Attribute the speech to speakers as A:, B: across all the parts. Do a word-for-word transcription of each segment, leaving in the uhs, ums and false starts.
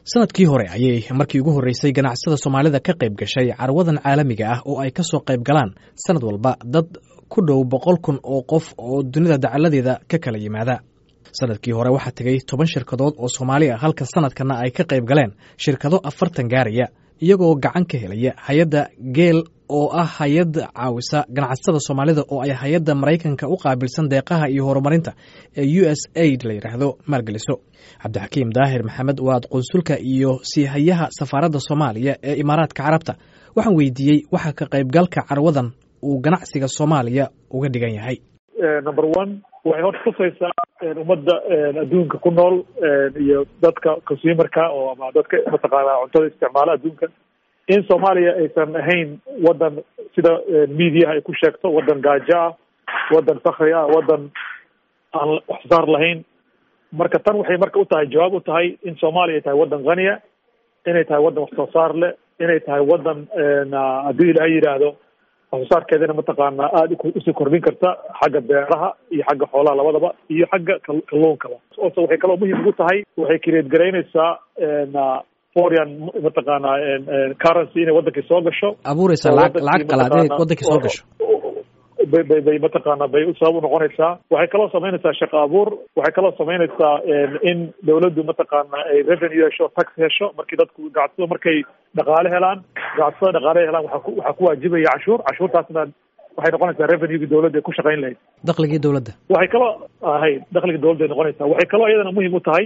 A: sanadkii hore ayay markii ugu horreysay ganacsada Soomaalida ka qayb gashay carwadan caalamiga ah oo ay ka soo qayb galaan sanad walba dad ku dhow boqol kun oo qof oo dunida dacaladeeda ka kala yimaada. sanadkii hore waxaa tagay toban shirkadood oo Soomaali ah halka sanadkana ay ka qayb galeen shirkado afartan gaaraya iyagoo gacan ka helaya hay'adda Geel oo ah hay'ad caawisa ganacsada Soomaalida oo ay hay'adda Mareykanka u qaabilsan deeqaha iyo horumarinta ee U S A I D la yiraahdo maalgeliso. Cabdixakiim Daahir Maxamed waa qonsulka iyo siihayaha safaaradda Soomaaliya ee Imaaraadka Carabta. waxaan weydiiyey waxa ka qaybgalka carwadan uu ganacsiga Soomaaliya uga dhigan yahay.
B: number one waxay hor tusaysaa ummadda adduunka ku nool iyo dadka consumerka oo ama dadka mataqaanaa cuntada isticmaala adduunka in Soomaaliya aysan ahayn wadan sida media ay ku sheegto wadan gaajo ah wadan fakhri ah wadan aan wax saar lahayn. marka tan waxay marka u tahay jawaab u tahay in Soomaaliya ay tahay wadan qaniya, inay tahay wadan wax soo saar leh, inay tahay wadan haddii ilaahay yidhaahdo wax soo saarkeedana mataqaanaa aada usii kordhin karta xagga beeraha iyo xagga xoolaha labadaba iyo xagga kalluunkaba. also waxay kaloo muhiim ugu tahay waxay create garaynaysaa foreign mataqaanaa currency inay wadankii soo gasho,
A: abuuraysa lacag lacag qalaad inay wadankii soo gasho
B: bay bay bay mataqaanaa bay u sabab u noqonaysaa. waxay kaloo samaynaysaa shaqo abuur, waxay kaloo samaynaysaa in dawladdu mataqaanaa ay revenue hesho, tax hesho. markii dadku ganacsado markay dhaqaale helaan ganacsada dhaqaale helaan waxaa ku waxaa ku waajibaya cashuur, cashuurtaasna waxay noqonaysaa revenue-gi dawladda ay ku shaqayn lahayd,
A: dakhligii dawladda. waxay
B: kaloo ahayd dakhligii dawladda ay noqonaysaa. waxay kaloo iyadana muhiim u tahay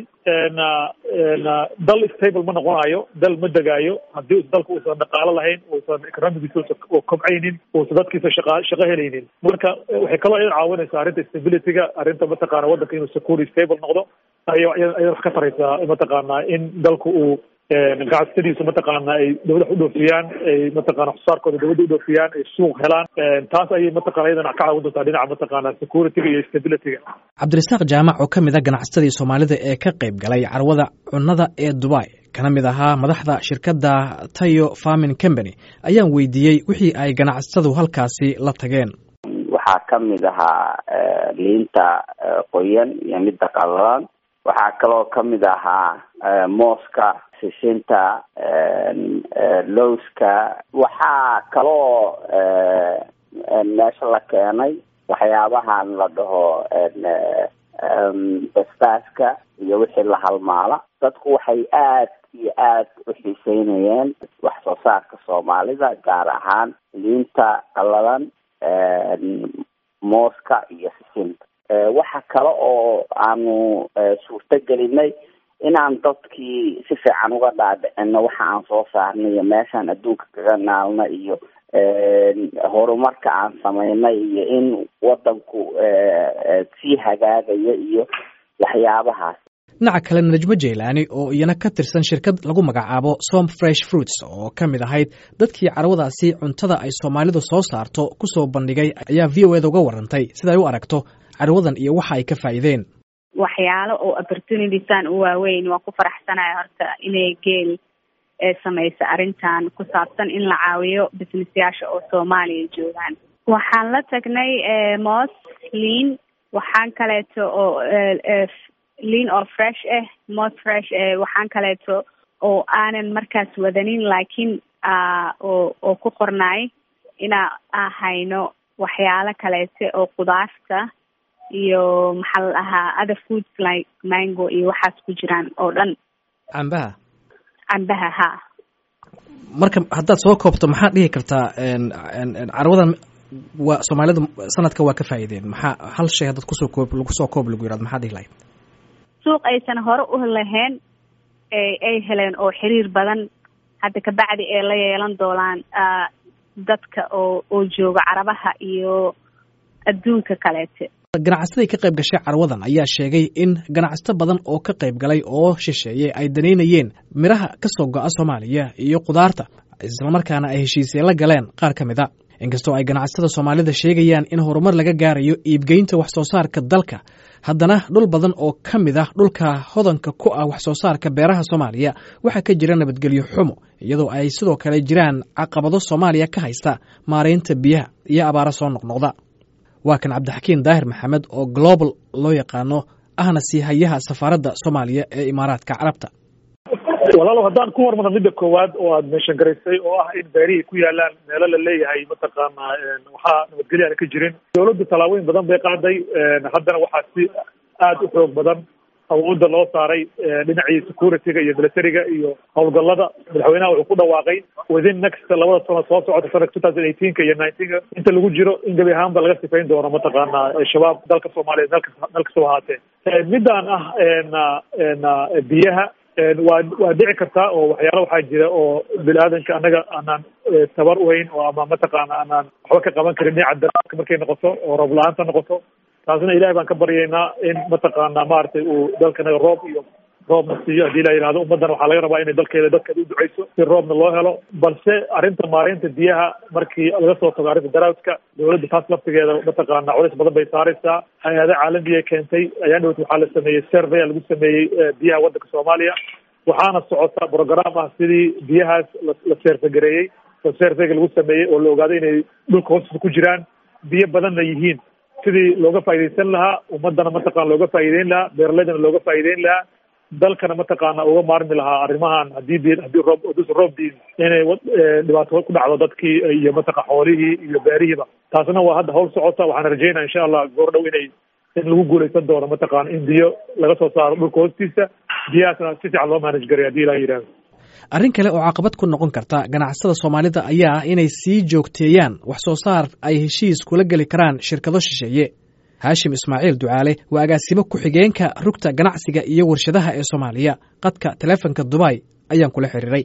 B: dal stable ma noqonayo, dal ma degaayo haddii dalku uusan dhaqaalo lahayn, uusan economigiisa oo kobcaynin, uusan dadkiisa shaqa shaqo helaynin. marka waxay kaloo iyada caawinaysaa arrinta stability-ga, arrinta mataqaana waddanka inuu security stable noqdo ayo iyada wax ka taraysaa mataqaanaa in dalku uu ganacsadiisu mataqaanaa ay dawladda u dhoofiyaan, ay mataqaana xusaarkooda dawladda u dhoofiyaan, ay suuq helaan. taas ayay mataqaana iyadana ka caawin doontaa dhinaca mataqaana security-ga iyo stability-ga.
A: Cabdirasaaq Jaamac oo ka mid ah ganacsadii Soomaalida ee ka qayb galay carwada cunnada ee Dubai kana mid ahaa madaxda shirkadda Tayo Farming Company ayaan weydiiyey wixii ay ganacsadu halkaasi la tageen.
C: waxaa ka mid ahaa liinta qoyan iyo midda qallalan, waxaa kaloo ka mid ahaa mooska, sisinta, lowska. waxaa kaloo meesha la keenay waxyaabahan la dhaho basbaaska iyo wixii la halmaala. dadku waxay aad iyo aad u xiiseynayeen wax soo saarka Soomaalida, gaar ahaan liinta qallalan, mooska iyo sisinta. waxa kale oo aanu suurto gelinay inaan dadkii si fiican uga dhaadhicino waxa aan soo saarnay iyo meeshaan adduunka kaga naalna iyo horumarka aan samaynay iyo in wadanku sii hagaagaya iyo waxyaabahaas.
A: dhinaca kale Najmo Jeylaani oo iyana ka tirsan shirkad lagu magacaabo Som Fresh Fruits oo ka mid ahayd dadkii carwadaasi cuntada ay Soomaalidu soo saarto ku soo bandhigay ayaa V O A da uga warantay sida ay u aragto carwadan iyo waxa ay ka faa'iideen.
D: waxyaalo oo opportunities-aan u waaweyn waa ku faraxsanahay horta inay Geel ee samaysa arrintan ku saabsan in la caawiyo business-yaasha oo Soomaaliya joogaan. waxaan la tagnay moos, liin, waxaan kaleeto oo liin oo fresh ah, moos fresh eh, waxaan kaleeto oo aanan markaas wadanin laakiin oo oo ku qornay inaa ahayno waxyaalo kaleeto oo qudaarta iyo maxal ahaa other foods like mango iyo waxaas ku jiraan oo dhan.
A: cambaha
D: cambaha ha.
A: marka haddaad soo koobto maxaa dhihi kartaa carwadan waa Soomaalida sanadka waa ka faa'iideen? maxaa hal shay haddaad kusoo koob lagu soo koob lagu yiraahdo maxaa dhihi lahayd?
D: suuq aysan hore u lahayn ay heleen oo xiriir badan hadda ka bacdi ee la yeelan doonaan dadka oo oo jooga Carabaha iyo adduunka kaleete.
A: ganacsatada ka qayb gashay carwadan ayaa sheegay in ganacsato badan oo ka qayb galay oo shisheeyay ay daneynayeen miraha ka soo go'a Soomaaliya iyo qudaarta, isla markaana ay heshiisay la galeen qaar ka mid ah. inkastoo ay ganacsatada Soomaalida sheegayaan in horumar laga gaarayo iibgeynta wax soo saarka dalka, haddana dhul badan oo ka mid ah dhulka hodanka ku ah wax soo saarka beeraha Soomaaliya waxa ka jira nabadgelyo xumo, iyadoo ay sidoo kale jiraan caqabado Soomaaliya ka haysta maareynta biyaha iyo abaaro soo noqnoqda. waa kan Cabdixakiim Daahir Maxamed oo Global loo yaqaano ahna siihayaha safaaradda Soomaaliya ee Imaaraadka Carabta.
B: walaalow haddaan ku hormarno midda koowaad oo aad meeshan garaysay oo ah in beerihii ku yaalaan meelo la leeyahay mataqaanaa waxaa nabadgelyo aan ka jirin dawladdu tallaabooyin badan bay qaaday haddana waxaa si aada u xoog badan awoodda loo saaray dhinacii security-ga iyo militariga iyo howlgallada madaxweynaha wuxuu ku dhawaaqay within next labada sano soo socota sanadka two thousand eighteenka iyo nineteenka inta lagu jiro in gebi ahaanba laga sifayn doono mataqaanaa shabaab dalka soomaaliya meel kasta meel kastaba ahaatee midaan ah na biyaha waa waa dhici kartaa oo waxyaala waxaa jira oo bini aadanka annaga aanaan tabar uhayn oo ama mataqaana aanaan waxba ka qaban karin dhinaca daraadka markay noqoto oo roob la-aanta noqoto taasina ilahay baan ka baryaynaa in mataqaana maaragtay uu dalkanaga roob iyo roobna siiyo haddii la yidhahdo ummaddana waxaa laga rabaa inay dalkeeda dadkeeda u duceyso si roobna loo helo balse arrinta maareynta biyaha markii laga soo tago arrinta daraadka dawladda taas laftigeeda mataqaana culays badan bay saaraysaa hay-ada caalamiya keentay ayaan dhowt waxaa la sameeyey surveya lagu sameeyey biyaha waddanka soomaaliya waxaana socota program ah sidii biyahaas la seerfagareeyey oo surveyga lagu sameeyey oo la ogaaday inay dhulka hoostiisa ku jiraan biyo badanna yihiin sidii looga faa'iidaysan lahaa ummaddana mataqana looga faa'iideyn lahaa beeralaydana looga faa'iideyn lahaa dalkana mataqaana uga maarmi lahaa arrimahan haddii bi haddii roob haduusa roob diin inay dhibaato ku dhacdo dadkii iyo mataqa xoolihii iyo beerihiiba taasna waa hadda hawl socota waxaan rajaynaa insha allah goor dhow inay in lagu guulaysan doono mataqaana in biyo laga soo saaro dhulka hoostiisa biyahaasna si fiican loo manage garay haddii ilaa yidhahdo
A: arrin kale oo caqabad ku noqon karta ganacsada soomaalida ayaa ah inay sii joogteeyaan wax soo saar ay heshiis kula geli karaan shirkado shisheeye haashim ismaaciil ducaale waa agaasimo ku-xigeenka rugta ganacsiga iyo warshadaha ee soomaaliya qadka taleefonka dubai ayaan kula xiriiray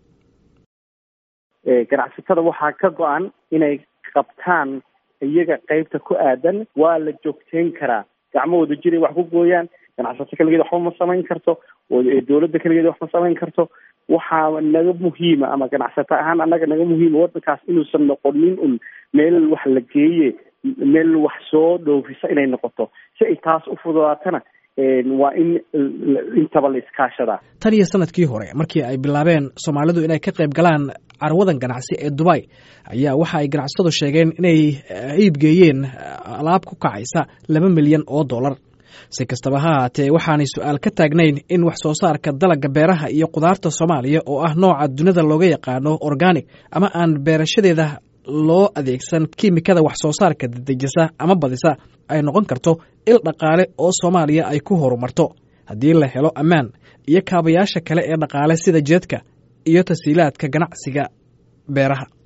E: ganacsatada waxaa ka go-an inay qabtaan iyaga qaybta ku aadan waa la joogteyn karaa gacmahooda jiray wax ku gooyaan ganacsato kaligeed waxba ma samayn karto dawladda kaligeed wax ma samayn karto waxaa naga muhiima ama ganacsato ahaan annaga naga muhiima waddankaas inuusan noqonin un meel wax la geeye meel wax soo dhoofisa inay noqoto si ay taas u fududaatana waa in intaba la iskaashadaa
A: tan iyo sanadkii hore markii ay bilaabeen soomaalidu inay ka qayb galaan carwadan ganacsi ee dubai ayaa waxa ay ganacsatadu sheegeen inay iibgeeyeen alaab ku kacaysa laba milyan oo dollar si kastaba ha haatee waxaanay su-aal ka taagnayn in wax soo saarka dalagga beeraha iyo qudaarta soomaaliya oo ah nooca dunida looga yaqaano organic ama aan beerashadeeda loo adeegsan kiimikada wax soo saarka dedejisa ama badisa ay noqon karto il dhaqaale oo soomaaliya ay ku horumarto haddii la helo ammaan iyo kaabayaasha kale ee dhaqaale sida jeedka iyo tasiilaadka ganacsiga beeraha